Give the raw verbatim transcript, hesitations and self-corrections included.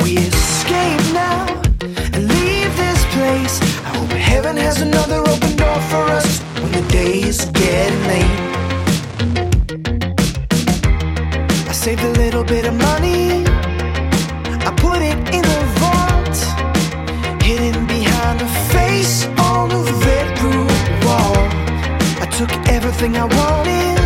we escape now and leave this place? I hope heaven has another open door for us when the days get late. I saved a little bit of money, I put it in a vault, hidden behind a face on a bedroom wall. I took everything I wanted,